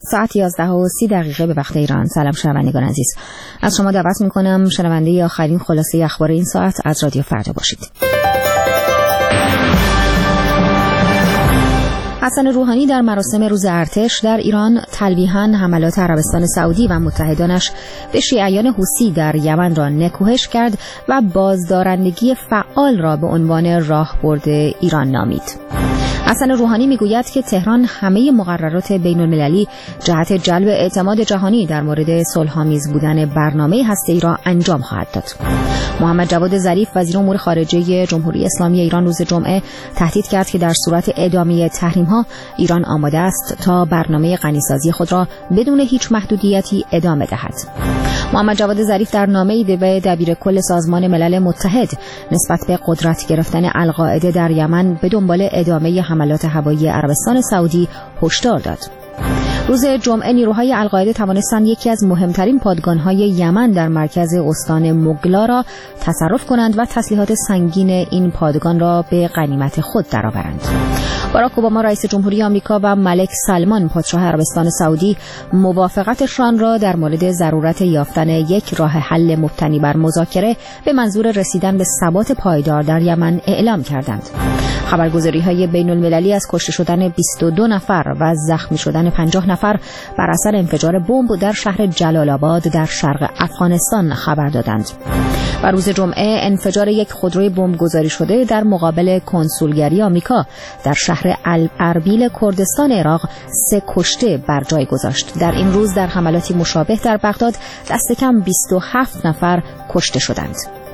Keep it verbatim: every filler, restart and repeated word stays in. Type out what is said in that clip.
ساعت یازده و سی دقیقه به وقت ایران. سلام شنوندگان عزیز، از شما دعوت میکنم شنونده آخرین خلاصه اخبار این ساعت از رادیو فردا باشید. حسن روحانی در مراسم روز ارتش در ایران تلویحاً حملات عربستان سعودی و متحدانش به شیعیان حوثی در یمن را نکوهش کرد و بازدارندگی فعال را به عنوان راهبرد ایران نامید. حسن روحانی میگوید که تهران همه مقررات بین المللی جهت جلب اعتماد جهانی در مورد صلح‌آمیز بودن برنامه هسته‌ای را انجام خواهد داد. محمد جواد ظریف وزیر امور خارجه جمهوری اسلامی ایران روز جمعه تهدید کرد که در صورت ادامه تحریم‌ها ایران آماده است تا برنامه غنیسازی خود را بدون هیچ محدودیتی ادامه دهد. محمد جواد ظریف در نامه‌ای به دبیر کل سازمان ملل متحد نسبت به قدرت گرفتن القاعده در یمن به دنبال ادامه حملات هوایی عربستان سعودی هشدار داد. روز جمعه نیروهای القاعده توانستند یکی از مهمترین پادگان‌های یمن در مرکز استان مغلا را تصرف کنند و تسلیحات سنگین این پادگان را به غنیمت خود درآورند. باراک اوباما رئیس جمهوری آمریکا و ملک سلمان پادشاه عربستان سعودی موافقتشان را در مورد ضرورت یافتن یک راه حل مبتنی بر مذاکره به منظور رسیدن به ثبات پایدار در یمن اعلام کردند. خبرگزاری‌های بین‌المللی از کشته شدن بیست و دو نفر و زخمی شدن پنجاه نفر بر اثر انفجار بمب در شهر جلال آباد در شرق افغانستان خبر دادند. و روز جمعه انفجار یک خودروی بمب گذاری شده در مقابل کنسولگری آمریکا در شهر الاربیل کردستان عراق سه کشته بر جای گذاشت. در این روز در حملاتی مشابه در بغداد دست کم بیست و هفت نفر کشته شدند.